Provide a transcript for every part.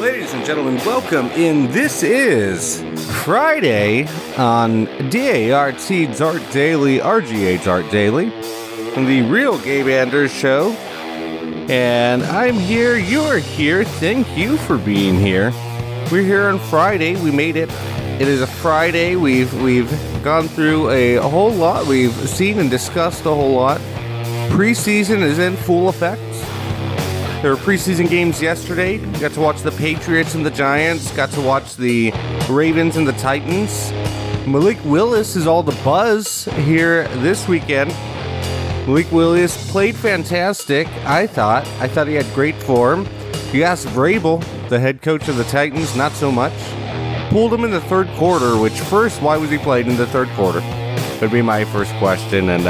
Ladies and gentlemen, welcome in. This is Friday on DART Art Daily, RGH Art Daily, the Real Gabe Anders Show. And I'm here, you're here, thank you for being here. We're here on Friday, we made it. It is a Friday, we've gone through a whole lot, we've seen and discussed a whole lot. Preseason is in full effect. There were preseason games yesterday. Got to watch the Patriots and the Giants. Got to watch the Ravens and the Titans. Malik Willis is all the buzz here this weekend. Malik Willis played fantastic, I thought. I thought he had great form. You asked Vrabel, the head coach of the Titans, not so much. Pulled him in the third quarter, which first, why was he playing in the third quarter? Would be my first question. And,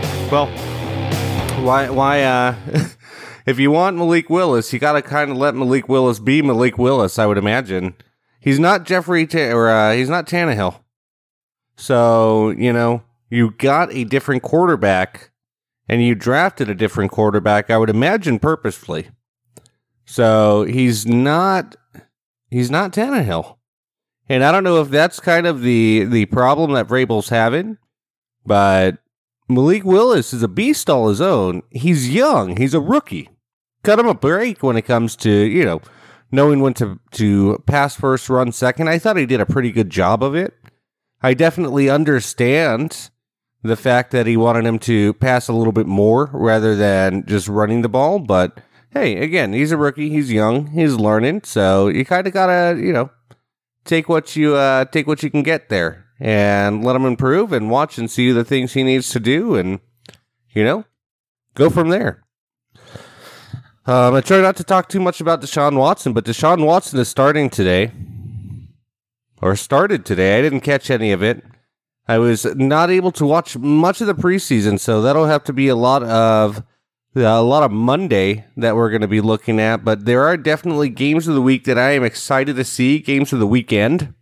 why if you want Malik Willis, you got to kind of let Malik Willis be Malik Willis, I would imagine. He's not he's not Tannehill. So, you got a different quarterback, and you drafted a different quarterback, I would imagine purposefully. So, he's not Tannehill. And I don't know if that's kind of the problem that Vrabel's having, but Malik Willis is a beast all his own. He's young. He's a rookie. Cut him a break when it comes to, knowing when to pass first, run second. I thought he did a pretty good job of it. I definitely understand the fact that he wanted him to pass a little bit more rather than just running the ball. But, hey, again, he's a rookie. He's young. He's learning. So you kind of got to, take what you can get there and let him improve and watch and see the things he needs to do and, go from there. I try not to talk too much about Deshaun Watson, but Deshaun Watson is starting today. Or started today. I didn't catch any of it. I was not able to watch much of the preseason, so that'll have to be a lot of Monday that we're going to be looking at. But there are definitely games of the week that I am excited to see. Games of the weekend.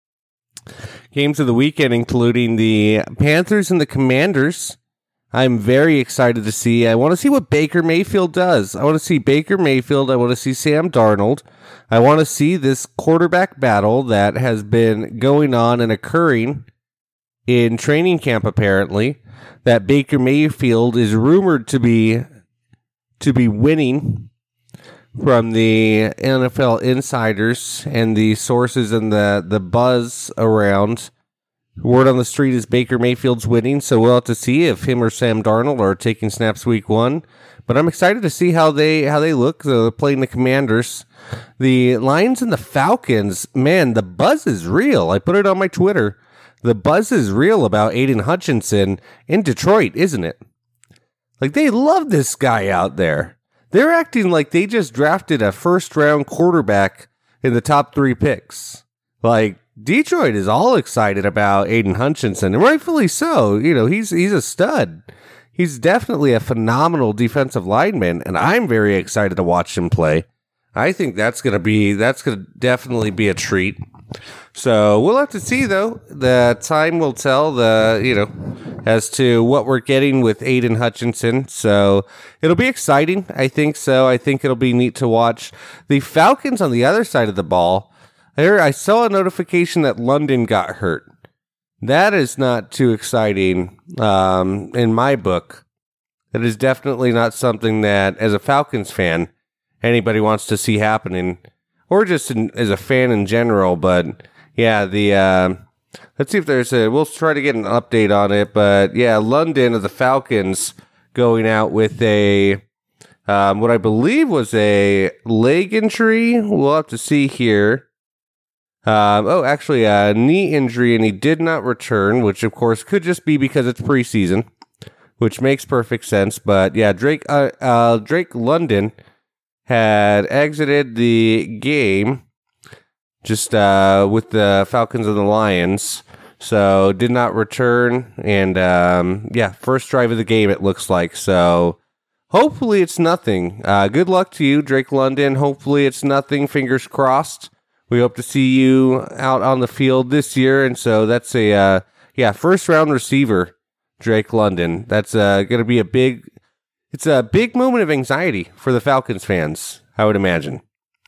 Games of the weekend, including the Panthers and the Commanders. I'm very excited to see. I want to see what Baker Mayfield does. I want to see Baker Mayfield. I want to see Sam Darnold. I want to see this quarterback battle that has been going on and occurring in training camp, apparently, that Baker Mayfield is rumored to be winning from the NFL insiders and the sources and the buzz around. Word on the street is Baker Mayfield's winning, so we'll have to see if him or Sam Darnold are taking snaps week one. But I'm excited to see how they look. They're playing the Commanders. The Lions and the Falcons, man, the buzz is real. I put it on my Twitter. The buzz is real about Aiden Hutchinson in Detroit, isn't it? Like, they love this guy out there. They're acting like they just drafted a first-round quarterback in the top 3 picks. Like, Detroit is all excited about Aiden Hutchinson, and rightfully so. He's a stud. He's definitely a phenomenal defensive lineman, and I'm very excited to watch him play. I think that's going to definitely be a treat. So we'll have to see, though. The time will tell as to what we're getting with Aiden Hutchinson. So it'll be exciting. I think so. I think it'll be neat to watch. The Falcons on the other side of the ball. I saw a notification that London got hurt. That is not too exciting in my book. That is definitely not something that, as a Falcons fan, anybody wants to see happening, or just as a fan in general. But yeah, let's see if we'll try to get an update on it. But yeah, London of the Falcons going out with what I believe was a leg injury. We'll have to see here. Actually, a knee injury, and he did not return, which of course could just be because it's preseason, which makes perfect sense. But yeah, Drake London had exited the game just with the Falcons and the Lions, so did not return. And first drive of the game, it looks like. So hopefully it's nothing. Good luck to you, Drake London. Hopefully it's nothing. Fingers crossed. We hope to see you out on the field this year. And so that's first round receiver, Drake London. That's going to be a big moment of anxiety for the Falcons fans, I would imagine.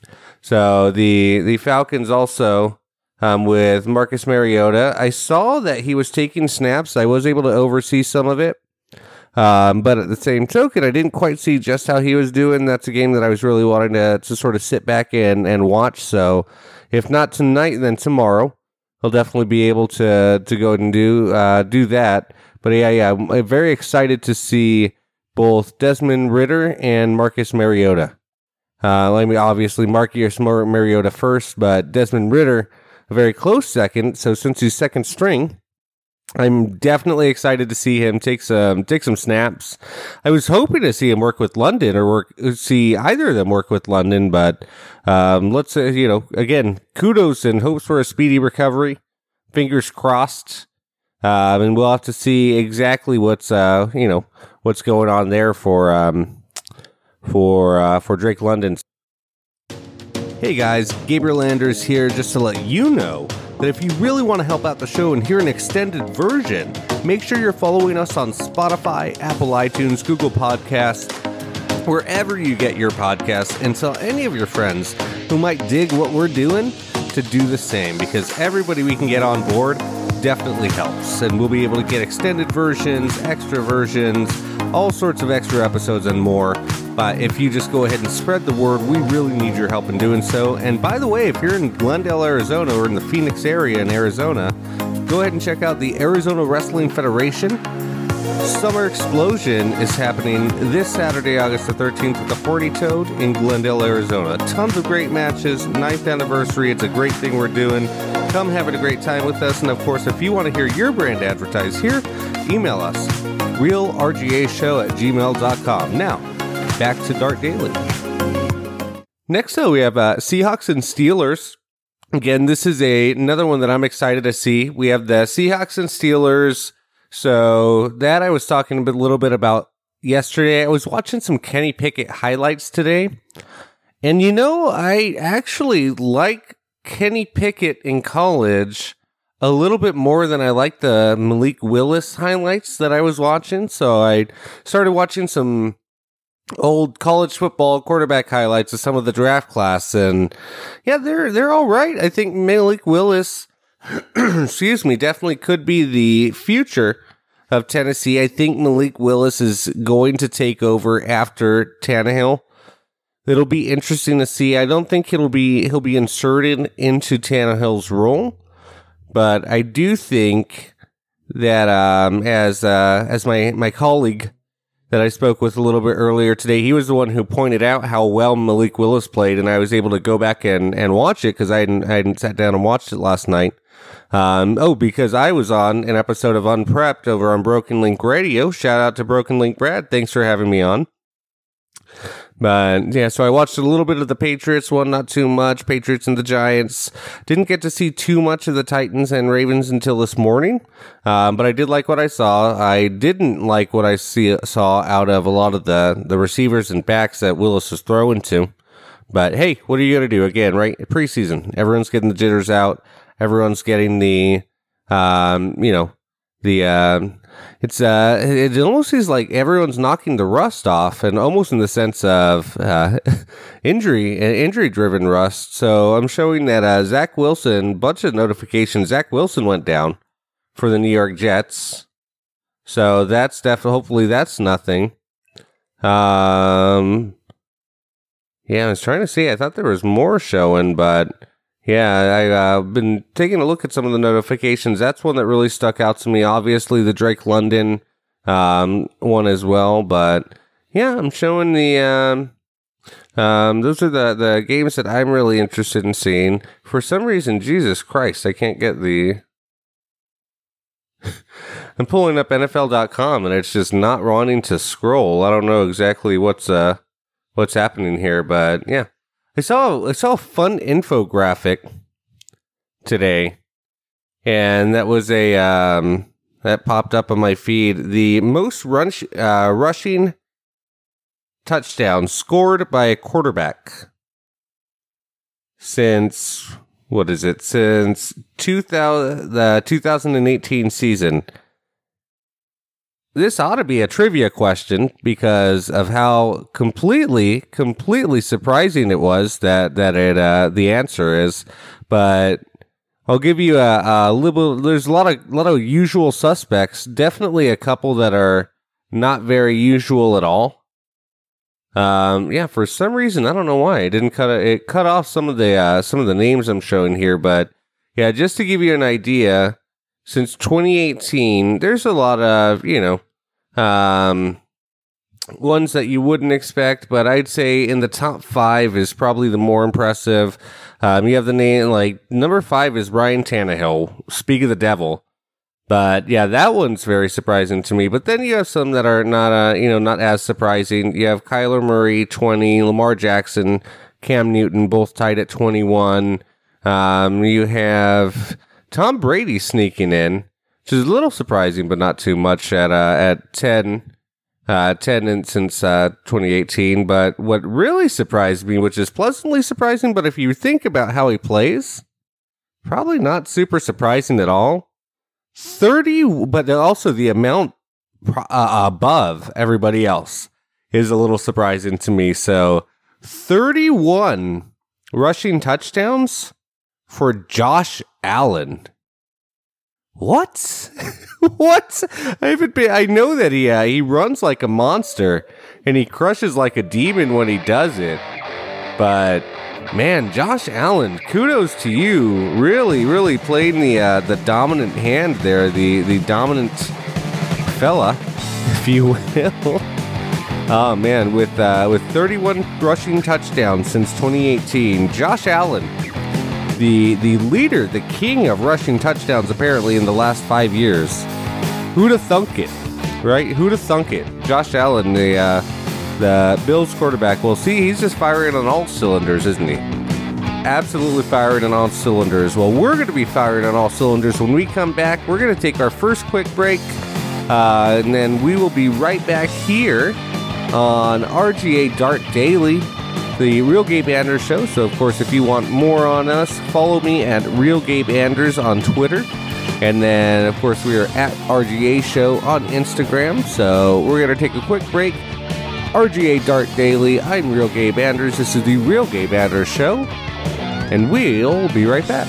So the Falcons also with Marcus Mariota. I saw that he was taking snaps. I was able to oversee some of it. But at the same token, I didn't quite see just how he was doing. That's a game that I was really wanting to sort of sit back and watch. So if not tonight, then tomorrow, he'll definitely be able to go ahead and do that. But yeah, I'm very excited to see both Desmond Ridder and Marcus Mariota. Obviously Marcus Mariota first, but Desmond Ridder a very close second. So since he's second string, I'm definitely excited to see him take some snaps. I was hoping to see him work with London or see either of them work with London, but let's say, again, kudos and hopes for a speedy recovery. Fingers crossed. And we'll have to see exactly what's going on there for Drake London. Hey guys, Gabriel Anders here, just to let you know that if you really want to help out the show and hear an extended version, make sure you're following us on Spotify, Apple iTunes, Google Podcasts, wherever you get your podcasts, and tell any of your friends who might dig what we're doing to do the same, because everybody we can get on board definitely helps, and we'll be able to get extended versions, extra versions, all sorts of extra episodes and more. But if you just go ahead and spread the word, we really need your help in doing so. And by the way, if you're in Glendale, Arizona, or in the Phoenix area in Arizona, go ahead and check out the Arizona Wrestling Federation. Summer Explosion is happening this Saturday, August the 13th at the Horny Toad in Glendale, Arizona. Tons of great matches, 9th anniversary. It's a great thing we're doing. Come having a great time with us. And of course, if you want to hear your brand advertised here, email us, realrgashow@gmail.com. Now, back to Dart Daily. Next up, we have Seahawks and Steelers. Again, this is another one that I'm excited to see. We have the Seahawks and Steelers. So that I was talking a little bit about yesterday. I was watching some Kenny Pickett highlights today. And I actually like Kenny Pickett in college a little bit more than I like the Malik Willis highlights that I was watching. So I started watching some old college football quarterback highlights of some of the draft class, and yeah, they're all right. I think Malik Willis, excuse me, definitely could be the future of Tennessee. I think Malik Willis is going to take over after Tannehill. It'll be interesting to see. I don't think he'll be inserted into Tannehill's role, but I do think that as my colleague that I spoke with a little bit earlier today, he was the one who pointed out how well Malik Willis played, and I was able to go back and watch it because I hadn't sat down and watched it last night. Because I was on an episode of Unprepped over on Broken Link Radio. Shout out to Broken Link Brad. Thanks for having me on. But yeah, so I watched a little bit of the Patriots one, not too much. Patriots and the Giants. Didn't get to see too much of the Titans and Ravens until this morning. But I did like what I saw. I didn't like what I saw out of a lot of the receivers and backs that Willis was throwing to. But hey, what are you going to do? Again, right? Preseason. Everyone's getting the jitters out. Everyone's getting it almost is like everyone's knocking the rust off, and almost in the sense of injury-driven rust. So I'm showing that Zach Wilson, bunch of notifications. Zach Wilson went down for the New York Jets. So that's hopefully that's nothing. Yeah, I was trying to see. I thought there was more showing, but yeah, I've been taking a look at some of the notifications. That's one that really stuck out to me. Obviously, the Drake London one as well. But yeah, I'm showing the those are the games that I'm really interested in seeing. For some reason, Jesus Christ, I can't get the. I'm pulling up NFL.com and it's just not wanting to scroll. I don't know exactly what's happening here, but yeah. I saw a fun infographic today, and that was that popped up on my feed. The most rushing touchdown scored by a quarterback since the 2018 season. this ought to be a trivia question because of how completely surprising it was that the answer is. But I'll give you a little. There's a lot of usual suspects. Definitely a couple that are not very usual at all. For some reason I don't know why it didn't it cut off some of the names I'm showing here. But yeah, just to give you an idea, since 2018, there's a lot of ones that you wouldn't expect, but I'd say in the top 5 is probably the more impressive. You have the name, like, number 5 is Ryan Tannehill, speak of the devil. But yeah, that one's very surprising to me. But then you have some that are not as surprising. You have Kyler Murray, 20, Lamar Jackson, Cam Newton, both tied at 21. You have Tom Brady sneaking in, which is a little surprising, but not too much at 10. 10 since 2018. But what really surprised me, which is pleasantly surprising, but if you think about how he plays, probably not super surprising at all. 30, but also the amount above everybody else is a little surprising to me. So 31 rushing touchdowns for Josh Allen. What? What? I know that he runs like a monster and he crushes like a demon when he does it. But man, Josh Allen, kudos to you. Really playing the dominant hand there, the dominant fella, if you will. Oh man, with 31 rushing touchdowns since 2018, Josh Allen, the leader, the king of rushing touchdowns apparently in the last 5 years. Who'd have thunk it, right? Who'd have thunk it? Josh Allen, the Bills quarterback. Well, see, he's just firing on all cylinders, isn't he? Absolutely firing on all cylinders. Well, we're going to be firing on all cylinders when we come back. We're going to take our first quick break, and then we will be right back here on RGA Dart Daily, the Real Gabe Anders Show. So, of course, if you want more on us, follow me at Real Gabe Anders on Twitter. And then, of course, we are at RGA Show on Instagram. So we're going to take a quick break. RGA Dart Daily. I'm Real Gabe Anders. This is the Real Gabe Anders Show. And we'll be right back.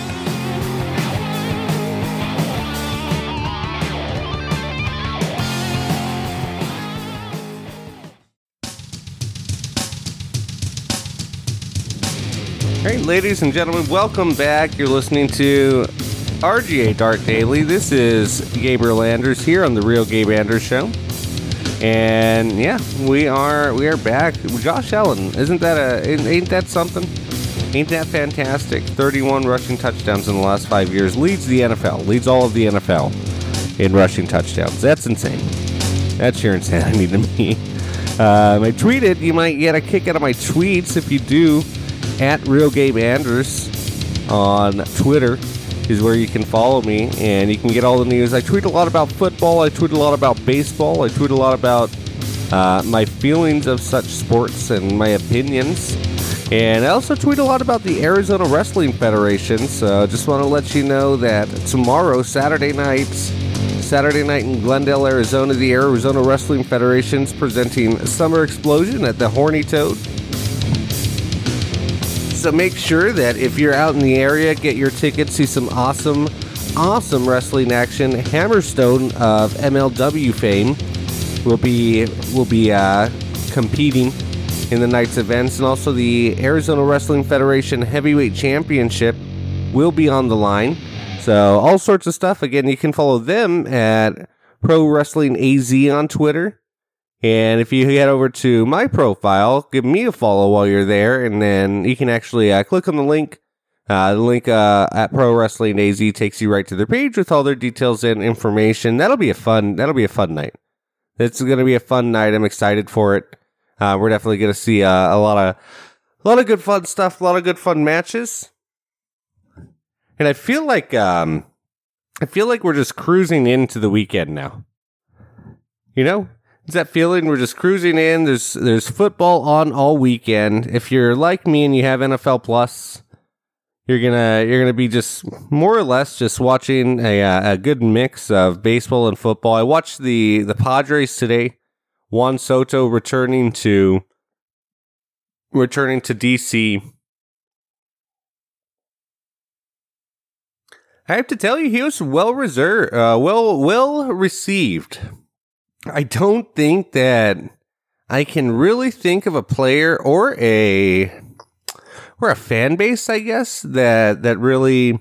All right, ladies and gentlemen, welcome back. You're listening to RGA Dart Daily. This is Gabriel Anders here on the Real Gabe Anders Show. And yeah, we are back. Josh Allen, ain't that something? Ain't that fantastic? 31 rushing touchdowns in the last 5 years. Leads the NFL. Leads all of the NFL in rushing touchdowns. That's insane. That's sheer insanity to me. I tweeted. You might get a kick out of my tweets if you do. At Real Gabe Anders on Twitter is where you can follow me, and you can get all the news. I tweet a lot about football. I tweet a lot about baseball. I tweet a lot about my feelings of such sports and my opinions. And I also tweet a lot about the Arizona Wrestling Federation. So just want to let you know that tomorrow, Saturday night in Glendale, Arizona, the Arizona Wrestling Federation is presenting Summer Explosion at the Horny Toad. So make sure that if you're out in the area, get your tickets, see some awesome wrestling action. Hammerstone of MLW fame will be competing in the night's events, and also the Arizona Wrestling Federation Heavyweight Championship will be on the line. So all sorts of stuff. Again, you can follow them at Pro Wrestling AZ on Twitter. And if you head over to my profile, give me a follow while you're there, and then you can actually click on the link. The link at Pro Wrestling AZ takes you right to their page with all their details and information. That'll be a fun night. It's going to be a fun night. I'm excited for it. We're definitely going to see a lot of good fun stuff, a lot of good fun matches. And I feel like we're just cruising into the weekend now. You know? It's that feeling we're just cruising in. There's football on all weekend. If you're like me and you have NFL Plus, you're gonna be just more or less just watching a good mix of baseball and football. I watched the Padres today. Juan Soto returning to DC. I have to tell you, he was well received. I don't think that I can really think of a player or a fan base, I guess, that really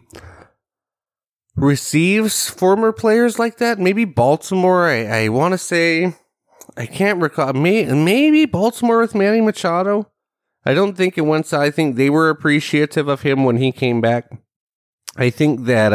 receives former players like that. Maybe Baltimore. I want to say, I can't recall. Maybe Baltimore with Manny Machado. I don't think it went. I think they were appreciative of him when he came back. I think that,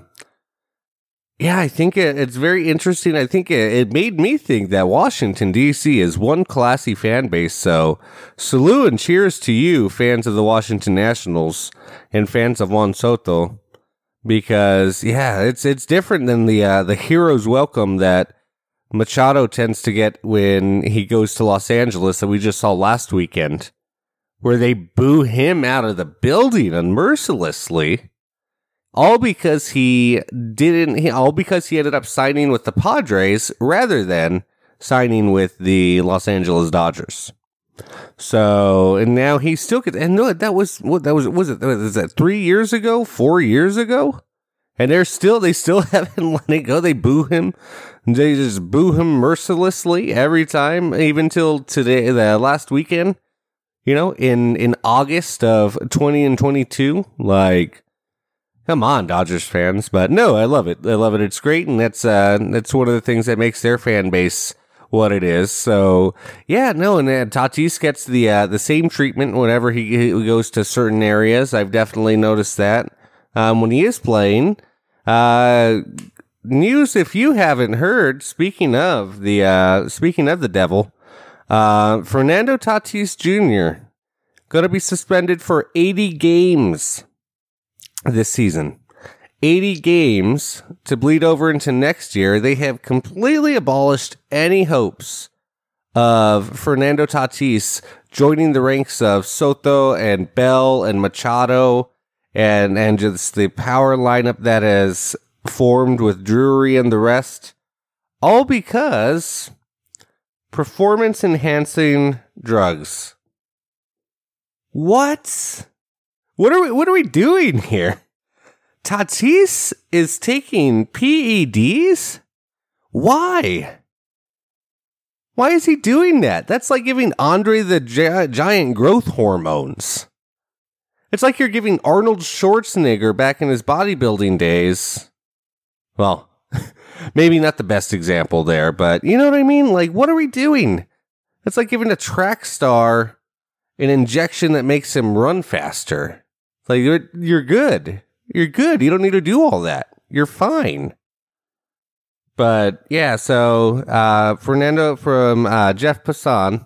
I think it's very interesting. I think it made me think that Washington, D.C. is one classy fan base. So, salute and cheers to you, fans of the Washington Nationals and fans of Juan Soto, because, it's different than the hero's welcome that Machado tends to get when he goes to Los Angeles that we just saw last weekend, where they boo him out of the building unmercilessly. All because he ended up signing with the Padres rather than signing with the Los Angeles Dodgers. So, and now he still gets, and no, was that 3 years ago, 4 years ago? And they still haven't let it go. They boo him. They just boo him mercilessly every time, even till today, the last weekend, in August of 2022, like, come on, Dodgers fans. But no, I love it. It's great. And that's one of the things that makes their fan base what it is. So and Tatis gets the same treatment whenever he goes to certain areas. I've definitely noticed that. When he is playing, news, if you haven't heard, speaking of the devil, Fernando Tatis Jr. going to be suspended for 80 games this season. 80 games to bleed over into next year. They have completely abolished any hopes of Fernando Tatis joining the ranks of Soto and Bell and Machado and just the power lineup that has formed with Drury and the rest. All because performance enhancing drugs. What? What are we doing here? Tatis is taking PEDs? Why? Why is he doing that? That's like giving Andre the Giant growth hormones. It's like you're giving Arnold Schwarzenegger back in his bodybuilding days. Well, maybe not the best example there, but you know what I mean? Like, what are we doing? It's like giving a track star an injection that makes him run faster. Like, you're good. You're good. You don't need to do all that. You're fine. But, so Fernando from Jeff Passan,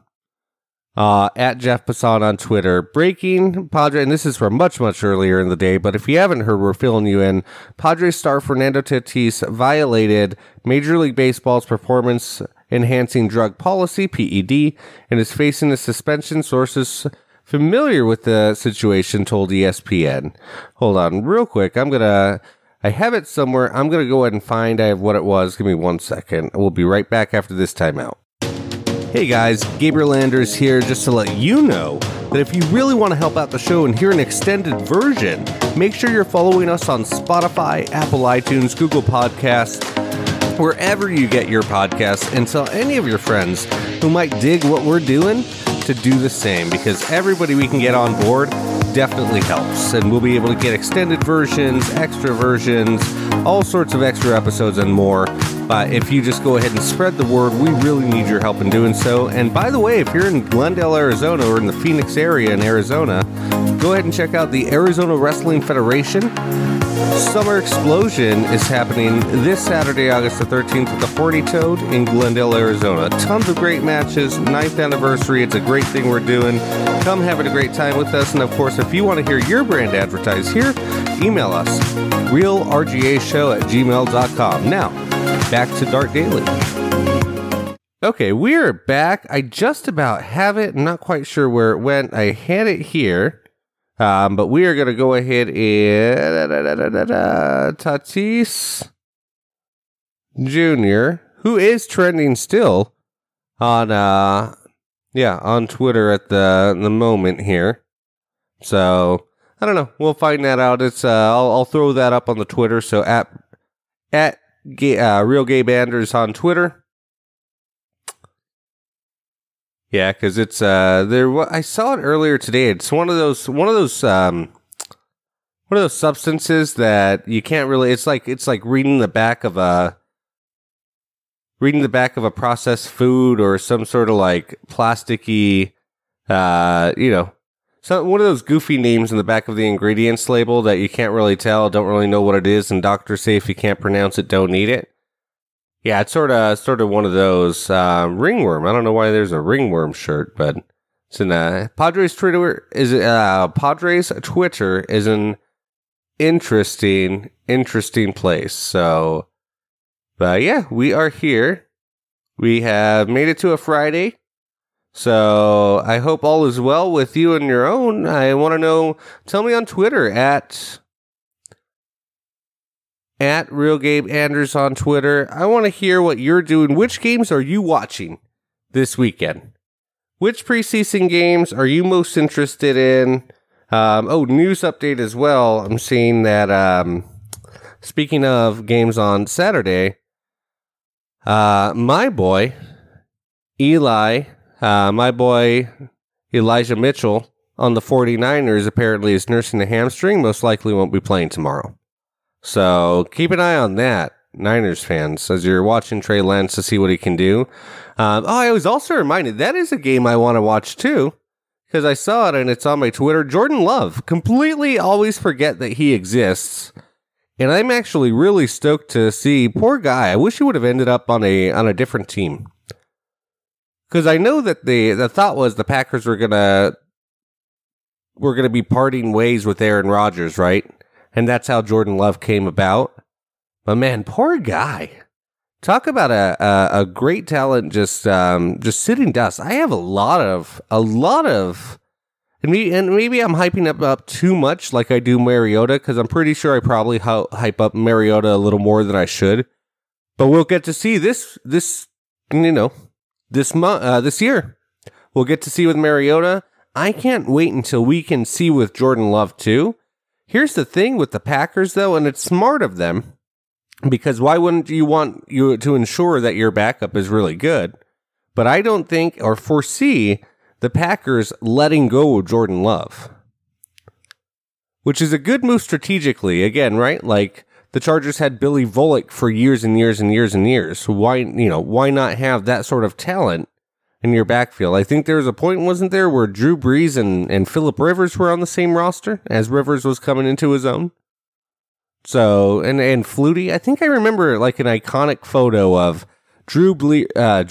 at Jeff Passan on Twitter, breaking Padre, and this is from much, much earlier in the day, but if you haven't heard, we're filling you in. Padres star Fernando Tatis violated Major League Baseball's performance-enhancing drug policy, PED, and is facing a suspension. Sources familiar with the situation told ESPN. Hold on real quick. I have it somewhere. I'm going to go ahead and find what it was. Give me 1 second. We'll be right back after this timeout. Hey guys, Gabriel Anders here, just to let you know that if you really want to help out the show and hear an extended version, make sure you're following us on Spotify, Apple iTunes, Google Podcasts, wherever you get your podcasts, and tell any of your friends who might dig what we're doing to do the same, because everybody we can get on board definitely helps, and we'll be able to get extended versions, extra versions, all sorts of extra episodes and more. If you just go ahead and spread the word, we really need your help in doing so. And by the way, if you're in Glendale, Arizona, or in the Phoenix area in Arizona, go ahead and check out the Arizona Wrestling Federation. Summer Explosion is happening this Saturday, August the 13th at the Horny Toad in Glendale, Arizona. Tons of great matches, 9th anniversary. It's a great thing we're doing. Come having a great time with us. And of course, if you want to hear your brand advertised here, email us, realrgashow@gmail.com. Now, back to Dart Daily. Okay, we're back. I just about have it. I'm not quite sure where it went. I had it here. But we are going to go ahead and Tatis Jr., who is trending still on Twitter at the moment here. So I don't know. We'll find that out. It's I'll throw that up on the Twitter. So at Real Gabe Anders on Twitter. Yeah, because it's there. I saw it earlier today. It's one of those substances that you can't really. It's like reading the back of a processed food or some sort of like plasticky, so one of those goofy names in the back of the ingredients label that you can't really tell, don't really know what it is, and doctors say if you can't pronounce it, don't eat it. Yeah, it's sort of one of those ringworm. I don't know why there's a ringworm shirt, but it's in Padres Twitter is Padres Twitter is an interesting place. So, but yeah, we are here. We have made it to a Friday. So I hope all is well with you and your own. I want to know. Tell me on Twitter at Real Gabe Anders on Twitter. I want to hear what you're doing. Which games are you watching this weekend? Which preseason games are you most interested in? News update as well. I'm seeing that. Speaking of games on Saturday, my boy Elijah Mitchell on the 49ers apparently is nursing a hamstring. Most likely won't be playing tomorrow. So keep an eye on that, Niners fans, as you're watching Trey Lance to see what he can do. I was also reminded that is a game I want to watch too, because I saw it and it's on my Twitter. Jordan Love, completely always forget that he exists. And I'm actually really stoked to see, poor guy, I wish he would have ended up on a different team. Because I know that the thought was the Packers were gonna be parting ways with Aaron Rodgers, right? And that's how Jordan Love came about. But man, poor guy. Talk about a great talent just sitting dust. I have a lot of, and maybe I'm hyping up too much, like I do Mariota, because I'm pretty sure I probably hype up Mariota a little more than I should. But we'll get to see this year. We'll get to see with Mariota. I can't wait until we can see with Jordan Love too. Here's the thing with the Packers though, and it's smart of them, because why wouldn't you want you to ensure that your backup is really good? But I don't think or foresee the Packers letting go of Jordan Love, which is a good move strategically. Again, right? Like the Chargers had Billy Volek for years and years and years and years. Why not have that sort of talent in your backfield? I think there was a point, wasn't there, where Drew Brees and Phillip Rivers were on the same roster as Rivers was coming into his own. So, and Flutie, I think I remember like an iconic photo of Drew Brees,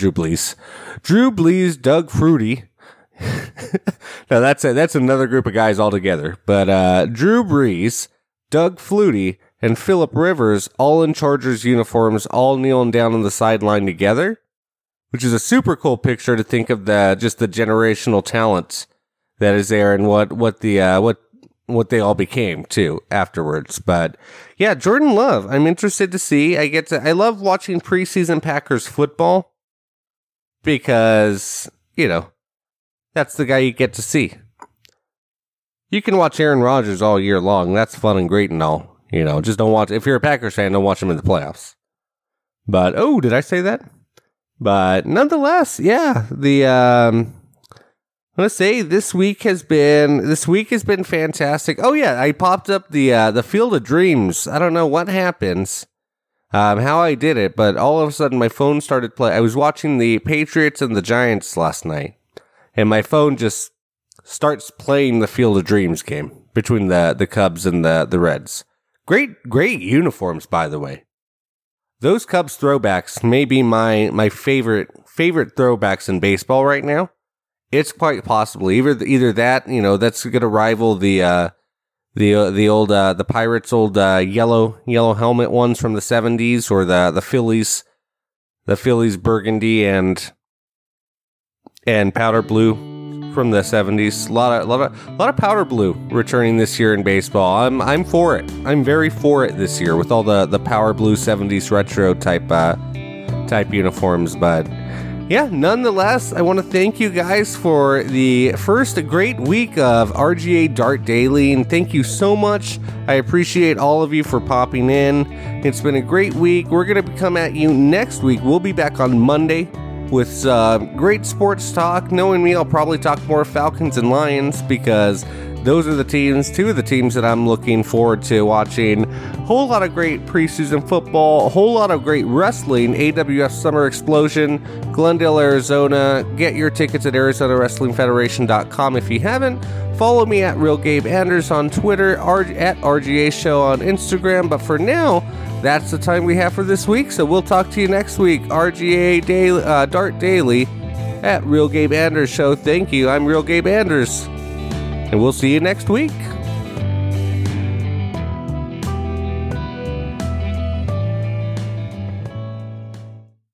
Doug Flutie. No, that's another group of guys altogether. But Drew Brees, Doug Flutie, and Phillip Rivers all in Chargers uniforms, all kneeling down on the sideline together, which is a super cool picture to think of the generational talent that is there and what they all became too afterwards. But yeah, Jordan Love, I'm interested to see. I love watching preseason Packers football because, that's the guy you get to see. You can watch Aaron Rodgers all year long. That's fun and great and all. Just don't watch. If you're a Packers fan, don't watch him in the playoffs. But, did I say that? But nonetheless, yeah, I'm gonna say this week has been fantastic. Oh yeah, I popped up the Field of Dreams. I don't know what happens, how I did it, but all of a sudden my phone started playing. I was watching the Patriots and the Giants last night, and my phone just starts playing the Field of Dreams game between the Cubs and the Reds. Great uniforms, by the way. Those Cubs throwbacks may be my favorite throwbacks in baseball right now. It's quite possible either that, that's going to rival the old the Pirates old yellow helmet ones from the 70s, or the Phillies burgundy and powder blue from the 70s. A lot of powder blue returning this year in baseball. I'm for it. I'm very for it this year with all the power blue 70s retro type uniforms. But yeah, nonetheless, I want to thank you guys for the first great week of RGA Dart Daily, and thank you so much. I appreciate all of you for popping in. It's been a great week. We're going to come at you next week. We'll be back on Monday with great sports talk. Knowing me, I'll probably talk more Falcons and Lions because those are two of the teams that I'm looking forward to watching. A whole lot of great preseason football, a whole lot of great wrestling, AWF Summer Explosion, Glendale, Arizona. Get your tickets at ArizonaWrestlingFederation.com if you haven't. Follow me at Real Gabe Anders on Twitter, at RGA Show on Instagram. But for now, that's the time we have for this week, so we'll talk to you next week. RGA Daily, Dart Daily at Real Gabe Anders Show. Thank you. I'm Real Gabe Anders, and we'll see you next week.